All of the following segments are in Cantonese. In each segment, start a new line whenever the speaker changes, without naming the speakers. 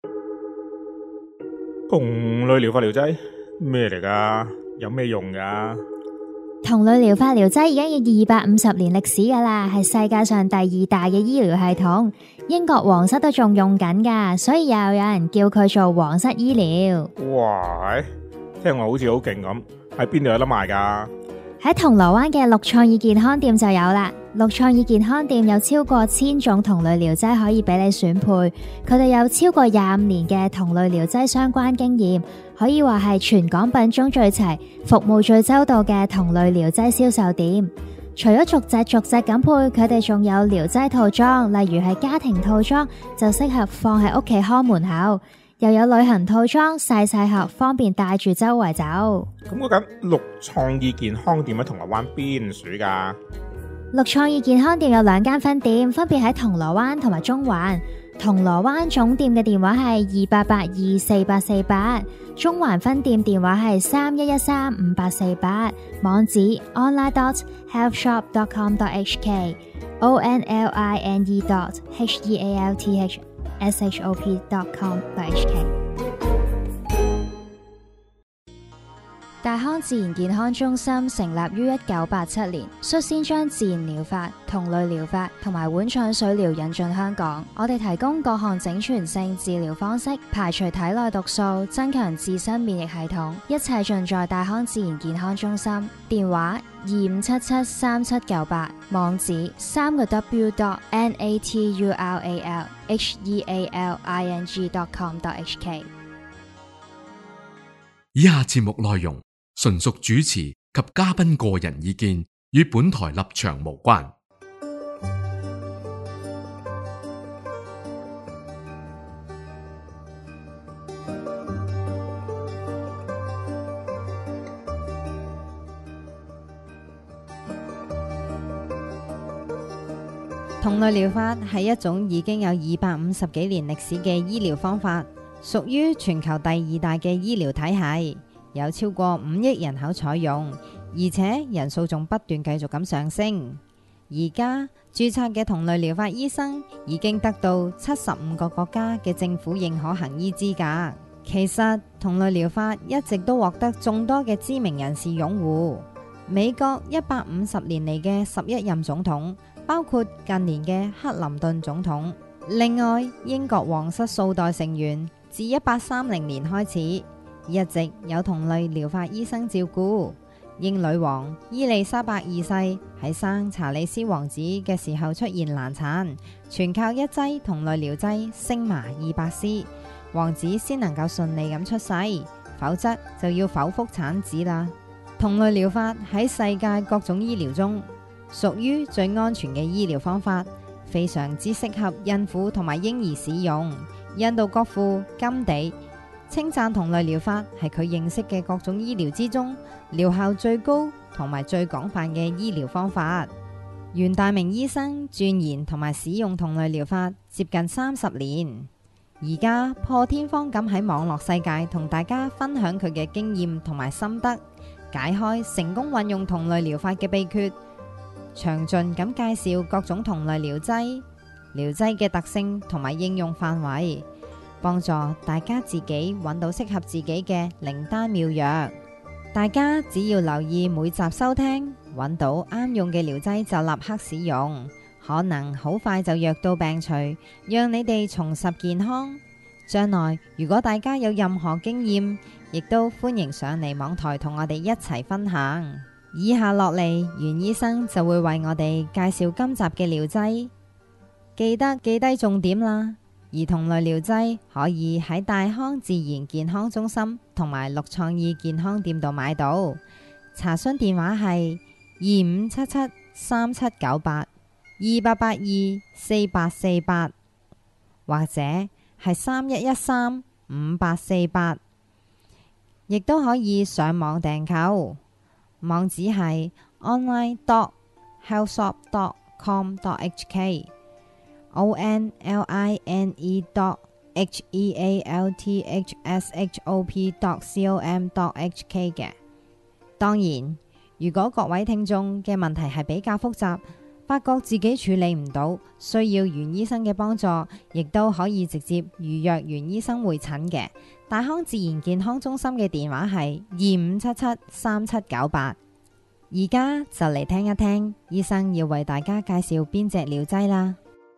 同類療法療劑咩嚟㗎？有咩用㗎？
同類療法療劑已經有250年歷史㗎啦，係世界上第2大嘅醫療系統。英國皇室都仲用緊㗎，所以又有人叫佢做皇室醫療。
哇，聽落好似好勁咁，喺邊度有得賣㗎？
喺銅鑼灣嘅綠創意健康店就有啦。綠創意健康店有超過1000種同類療劑可以俾你選配，佢哋有超過25年嘅同類療劑相關經驗，可以話係全港品種最齊、服務最周到嘅同類療劑銷售店。除咗逐隻咁配，佢哋仲有療劑套裝，例如係家庭套裝，就適合放喺屋企看門口。又有旅行套裝，細盒，方便帶住周圍走。
咁嗰間綠創意健康店喺銅鑼灣邊處㗎？
綠創意健康店有2間分店，分別喺銅鑼灣同埋中環。銅鑼灣總店嘅電話係28824848，中環分店電話係31135848，網址 online.healthshop.com.hk online.healthshop.com.hk。 大康自然健康中心成立於1987年，率先將自然療法、同類療法同埋碗腸水療引進香港。我哋提供各項整全性治療方式，排除體內毒素，增強自身免疫系統，一切盡在大康自然健康中心。電話25773798，網址www.naturalhealing.com.hk。
以下節目內容純屬主持及嘉賓個人意見，與本台立場無關。
同類療法係一種已經有250幾年歷史嘅醫療方法，屬於全球第2大嘅醫療體系，有超過5億人口採用，而且人數仲不斷繼續咁上升。而家註冊嘅同類療法醫生已經得到75個國家嘅政府認可行醫資格。其實同類療法一直都獲得眾多嘅知名人士擁護。美國150年嚟嘅11任總統，包括近年嘅克林頓總統。另外，英國皇室數代成員自1830年開始，一直有同類療法醫生照顧。英女王伊麗莎白2世喺生查理斯王子嘅時候出現難產，全靠一劑同類療劑星麻200絲，王子先能夠順利咁出世，否則就要剖腹產子啦。同類療法喺世界各種醫療中屬於最安全嘅醫療方法，非常之適合孕婦同埋嬰兒使用。印度國父甘地稱讚同類療法係佢認識嘅各種醫療之中療效最高同埋最廣泛嘅醫療方法。袁大明醫生鑽研同埋使用同類療法接近30年，而家破天荒咁喺網絡世界同大家分享佢嘅經驗同埋心得，解開成功運用同類療法嘅秘訣，詳盡咁介紹各種同類療劑嘅特性同埋應用範圍，幫助大家自己揾到適合自己嘅靈丹妙藥。大家只要留意每集收聽，揾到啱用嘅療劑就立刻使用，可能好快就藥到病除，讓你哋重拾健康。將來如果大家有任何經驗，亦都歡迎上嚟網台同我哋一齊分享。以下落嚟，袁醫生就會為我哋介紹今集嘅療劑，記得記低重點啦。而同類療劑可以喺大康自然健康中心同埋綠創意健康店度買到，查詢電話係2577-3798-2882-4848，或者係3113-5848，亦都可以上網訂購，網址係 online.healthshop.com.hk online.healthshop.com.hk 嘅。當然，如果各位聽眾嘅問題係比較複雜， 發覺自己處理唔到，需要袁醫生嘅幫助，亦都可以直接預約袁醫生會診嘅。大康自然健康中心嘅電話係25773798。而家就嚟聽一聽醫生要為大家介紹邊隻療劑啦。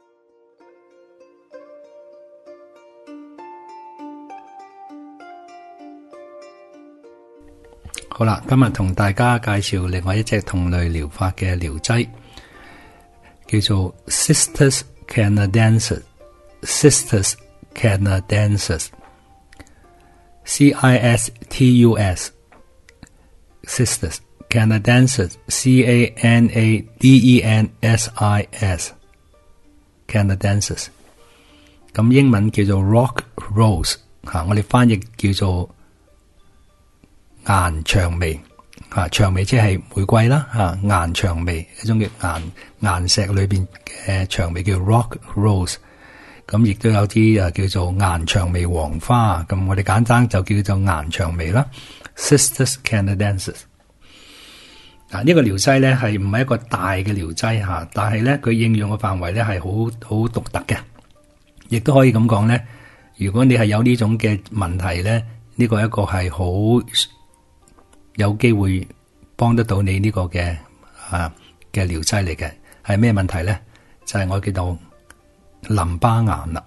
好啦，今日同大家介紹另外一隻同類療法嘅療劑，叫做 Cistus canadensis。Cistus canadensis，C-I-S-T-U-S Cistus canadensis C-A-N-A-D-E-N-S-I-S canadensis。咁英文叫做 Rock Rose，我哋翻譯叫做岩薔薇，薔薇即係玫瑰啦，岩薔薇一種嘅岩石裏邊嘅薔薇叫 Rock Rose。咁亦都有啲叫做岩薔薇黃花，咁我哋簡單就叫做岩薔薇啦。Cistus canadensis。呢個療劑咧係唔係一個大嘅療劑吓，但係咧佢應用嘅範圍咧係好獨特嘅，亦都可以咁講咧。如果你係有呢種嘅問題咧，呢個一個係好有機會幫得到你呢個嘅療劑嚟嘅。係咩問題咧？就係我叫做淋巴癌啦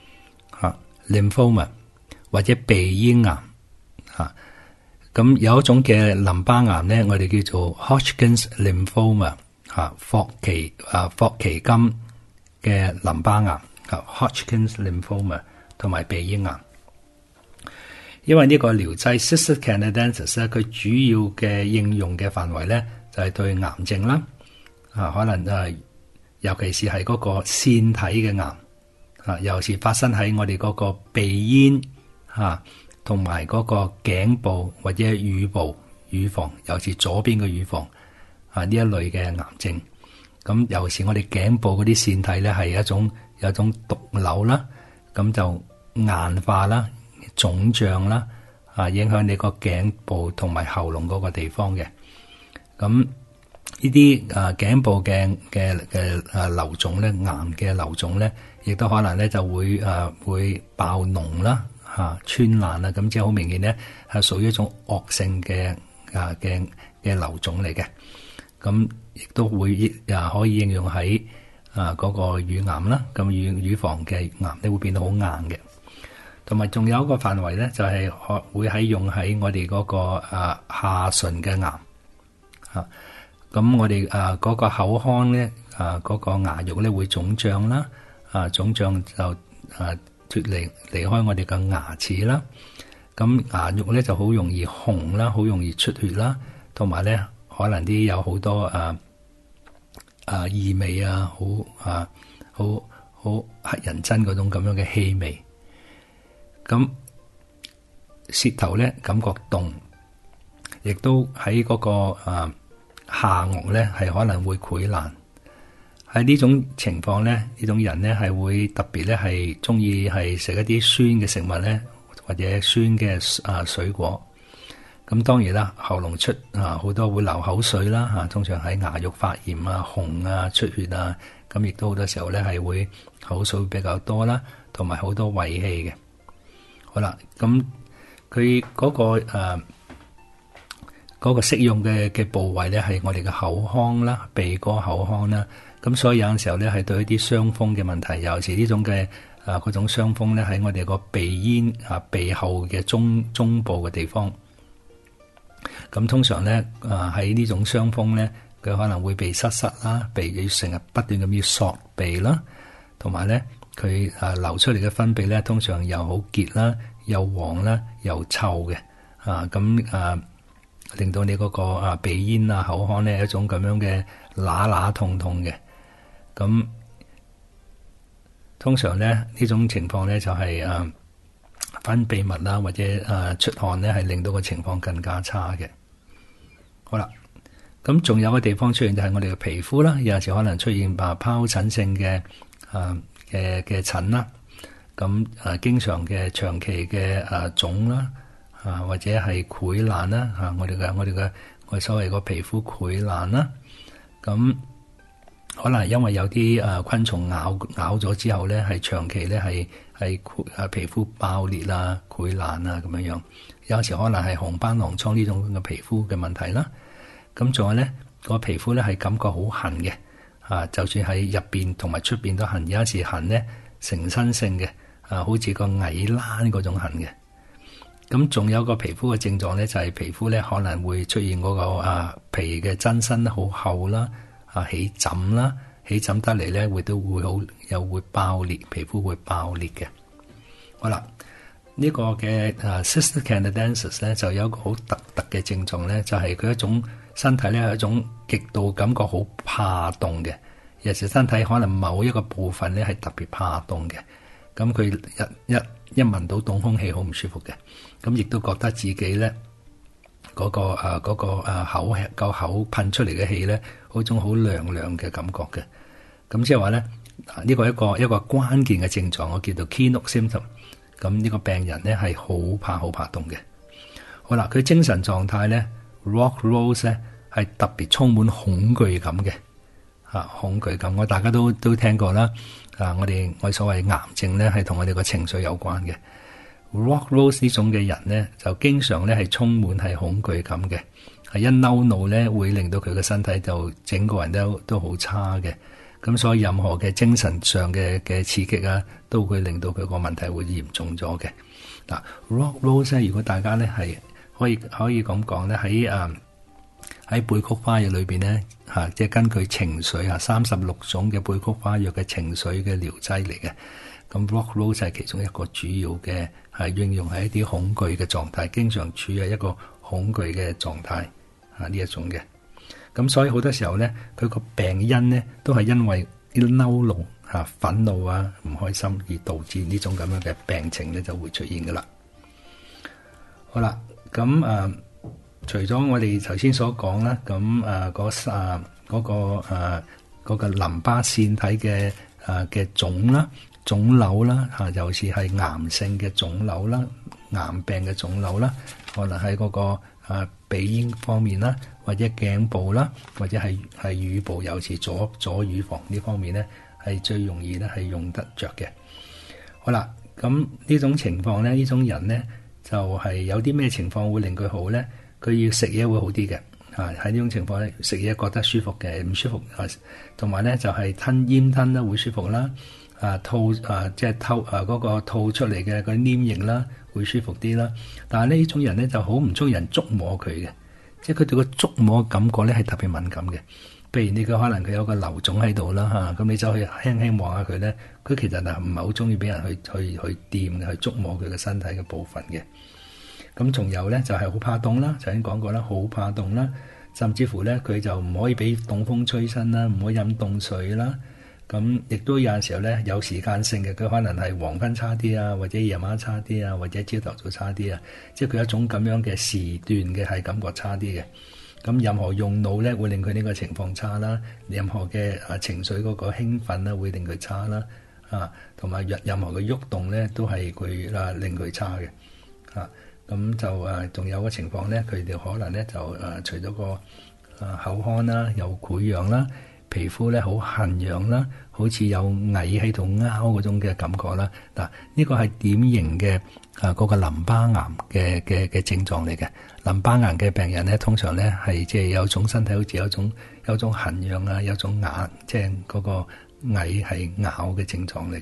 ，lymphoma 或者鼻咽癌咁有一種嘅淋巴癌咧，我哋叫做 Hodgkin's lymphoma 霍奇金嘅淋巴癌Hodgkin's lymphoma 同埋鼻咽癌。因為呢個療劑 Cistus canadensis 咧，佢主要嘅應用嘅範圍咧就係對癌症啦，可能尤其是係嗰個腺體嘅癌，尤其是發生喺我哋嗰個鼻咽同埋嗰個頸部或者乳部、乳房，尤其是左邊嘅乳房呢一類嘅癌症。咁尤其是我哋頸部嗰啲腺體咧係有一種毒瘤啦，咁就硬化啦、腫脹啦，影響你個頸部同埋喉嚨嗰個地方嘅。咁呢啲頸部嘅瘤腫咧，癌嘅瘤腫咧，亦都可能咧就會爆膿啦。穿爛啦，咁即係好明顯咧，係屬於一種惡性嘅瘤腫嚟嘅。咁亦都會可以應用喺嗰個乳癌啦。咁乳房嘅癌咧會變得好硬嘅。同埋仲有一個範圍咧，就係會用喺我哋嗰個下唇嘅癌。咁我哋嗰個口腔咧，嗰個牙肉咧會腫脹啦。腫脹就脫離開我哋嘅牙齒啦，咁牙肉咧就好容易紅啦，好容易出血啦，同埋咧可能啲有好多異味好乞人憎嗰種咁樣嘅氣味。咁舌頭咧感覺凍，亦都喺嗰個下顎咧係可能會潰爛。喺呢種情況咧，呢種人咧係會特別咧係中意係食一啲酸嘅食物咧，或者酸嘅水果。咁當然啦，喉嚨出好多會流口水啦，通常喺牙肉發炎紅出血咁亦都好多時候咧係會口水比較多啦，同埋好多胃氣嘅。好啦，咁佢嗰個適用嘅部位咧係我哋嘅口腔啦、鼻哥、口腔啦。咁所以有陣時候咧係對一啲傷風嘅問題，尤其是呢種嘅嗰種傷風咧喺我哋個鼻咽鼻後嘅中部嘅地方。咁通常咧喺呢種傷風咧，佢可能會鼻塞啦，鼻要成日不斷咁要索鼻啦，同埋咧佢流出嚟嘅分泌咧，通常又好結啦，又黃啦，又臭嘅令到你嗰個鼻咽口腔咧一種咁樣嘅乸痛嘅。咁通常咧呢種情況咧就係分泌物啦，或者出汗咧係令到個情況更加差嘅。好啦，咁仲有個地方出現就係我哋嘅皮膚啦，有陣時可能出現皰疹性嘅疹啦，咁經常嘅長期嘅腫啦，或者係潰爛啦，我哋所謂個皮膚潰爛啦，咁可能因為有啲昆蟲咬咗之後咧，係長期咧係皮膚爆裂啊、潰爛啊咁樣樣。有時可能係紅斑狼瘡呢種嘅皮膚嘅問題啦。咁仲有咧，個皮膚咧係感覺好痕嘅，就算喺入邊同埋出邊都痕。有時痕咧成身性嘅，好似個蟻躝嗰種痕嘅。咁仲有個皮膚嘅症狀咧，就係皮膚咧可能會出現嗰個皮嘅真身好厚啦，起疹啦，起疹得嚟咧又會爆裂，皮膚會爆裂嘅。好啦，呢個嘅Cystic canadensis 咧就有一個好特嘅症狀咧，就係佢一種身體咧係一種極度感覺好怕凍嘅，有時身體可能某一個部分咧係特別怕凍嘅。咁佢一聞到凍空氣好唔舒服嘅，咁亦都覺得自己咧嗰個口噴出嚟嘅氣咧，嗰種好涼涼嘅感覺嘅。咁即係話咧，呢個一個關鍵嘅症狀，我叫做 keynote symptom。咁呢個病人咧係好怕凍嘅。好啦，佢精神狀態咧 ，Rock Rose 咧係特別充滿恐懼感嘅，恐懼感我大家都聽過啦。我哋所謂癌症咧係同我哋個情緒有關嘅。Rock Rose 呢種嘅人咧就經常咧係充滿係恐懼感嘅，係一嬲怒咧會令到佢嘅身體就整個人都好差嘅。咁所以任何嘅精神上嘅刺激啊，都會令到佢個問題會嚴重咗嘅。嗱，Rock Rose 咧，如果大家咧係可以咁講咧，喺貝菊花藥裏邊咧即係根據情緒36種嘅貝菊花藥嘅情緒嘅療劑嚟嘅。咁 Rock Rose 係其中一個主要嘅係應用喺一啲恐懼嘅狀態，經常處喺一個恐懼嘅狀態呢一種嘅。咁所以好多時候咧，佢個病因咧都係因為啲嬲怒、憤怒啊、唔開心而導致呢種咁樣嘅病情咧就會出現噶啦。好啦，咁除咗我哋頭先所講啦，咁嗰個淋巴腺體嘅腫啦、腫瘤啦，尤其是係癌性嘅腫瘤啦、癌病嘅腫瘤啦，可能喺嗰個鼻咽方面啦，或者頸部啦，或者係乳部，尤其是左乳房呢方面咧，係最容易咧係用得着嘅。好啦，咁呢種情況咧，呢種人咧就係有啲咩情況會令佢好咧？佢要食嘢會好啲嘅。喺呢種情況咧，食嘢覺得舒服嘅，唔舒服同埋咧就係咽吞啦會舒服啦，吐即係嗰個吐出嚟嘅嗰啲黏液啦會舒服啲啦。但係呢種人咧就好唔中意人觸摸佢嘅，即係佢對個觸摸感覺咧係特別敏感嘅。譬如你可能佢有個瘤腫喺度啦，咁你走去輕輕望下佢咧，佢其實係唔係好中意俾人去掂嘅，去觸摸佢嘅身體嘅部分嘅。咁仲有咧就係好怕凍啦，頭先講過啦，好怕凍啦，甚至乎咧佢就唔可以俾凍風吹身啦，唔可以飲凍水啦。咁亦都有陣時候咧有時間性嘅，佢可能係黃昏差啲啊，或者夜晚差啲啊，或者朝頭早差啲啊，即係佢有一種咁樣嘅時段嘅係感覺差啲嘅。咁任何用腦咧會令佢呢個情況差啦，任何嘅情緒嗰個興奮啦會令佢差啦，同埋任何嘅喐動咧都係佢令佢差嘅。咁就仲有個情況咧，佢哋可能咧就除咗個口乾啦，有潰瘍啦，皮膚咧好痕癢啦，好似有蟻喺度拗嗰種嘅感覺啦。嗱，呢個係典型嘅嗰個淋巴癌嘅症狀嚟嘅。淋巴癌嘅病人咧，通常咧係即係有種身體好似有種痕癢啊，有種牙即係嗰個蟻係咬嘅症狀嚟嘅。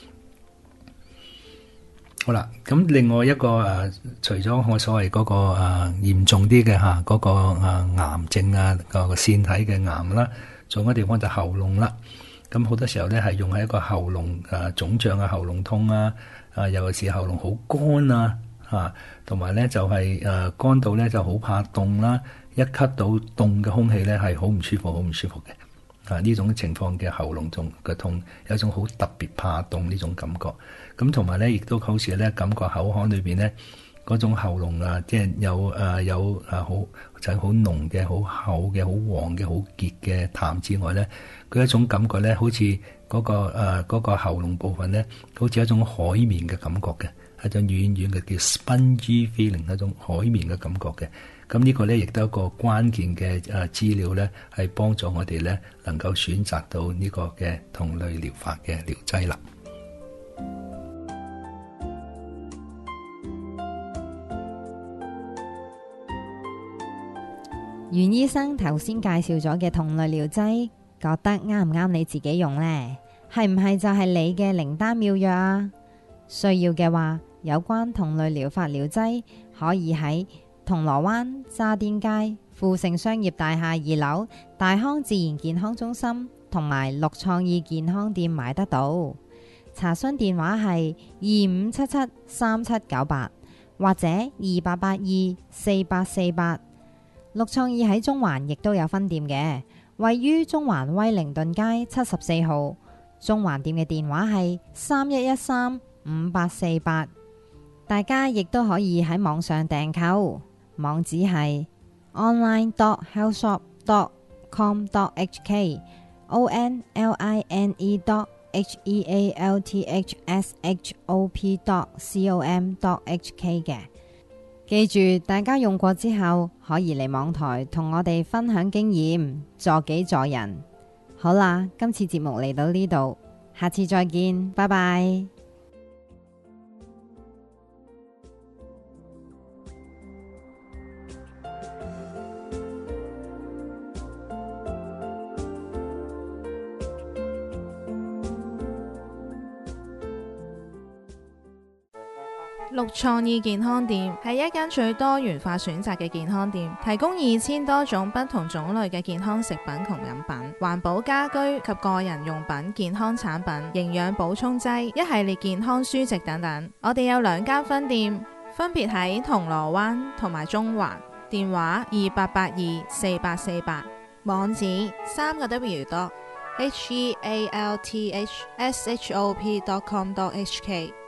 好啦，咁另外一個除咗我所謂嗰個嚴重啲嘅嗰個癌症個腺體嘅癌啦，仲有一個地方就喉嚨啦。咁好多時候咧係用喺一個喉嚨腫脹啊、喉嚨痛啊，尤其是喉嚨好乾啊，同埋咧就係乾到咧就好怕凍啦，一吸到凍嘅空氣咧係好唔舒服嘅。呢種情況嘅喉嚨嘅痛，有一種好特別怕凍呢種感覺。咁同埋咧，亦都好似咧感覺口腔裏邊咧嗰種喉嚨即係有好就係好濃嘅、好厚嘅、好黃嘅、好結嘅痰之外咧，佢一種感覺咧，好似嗰個喉嚨部分咧，好似一種海綿嘅感覺嘅，一種軟軟嘅叫 spongy feeling， 一種海綿嘅感覺嘅。 咁呢個呢，亦都係一個關鍵嘅資料呢，係幫助我哋呢能夠選擇到呢個嘅同類療法嘅療劑啦。
袁醫生頭先介紹咗嘅同類療劑，覺得啱唔啱你自己用呢？係唔係就係你嘅靈丹妙藥啊？需要嘅話，有關同類療法療劑可以喺銅鑼灣渣甸街富盛商業大廈2樓大康自然健康中心同埋樂創意健康店買得到。查詢電話係25773798或者28824848。樂創意喺中環亦都有分店嘅，位於中環威靈頓街74號。中環店嘅電話係31135848。大家亦都可以喺網上訂購，網址係 online.healthshop.com.hk online.healthshop.com.hk 嘅。記住，大家用過之後可以嚟網台同我哋分享經驗，助己助人。好啦，今次節目嚟到呢度，下次再見，拜拜。
樂創意健康店係一間最多元化選擇嘅健康店，提供2000多種不同種類嘅健康食品同飲品、環保家居及個人用品、健康產品、營養補充劑、一系列健康書籍等等。我哋有2間分店，分別喺銅鑼灣同埋中環，電話28824848，網址3W.healthshop.com.hk。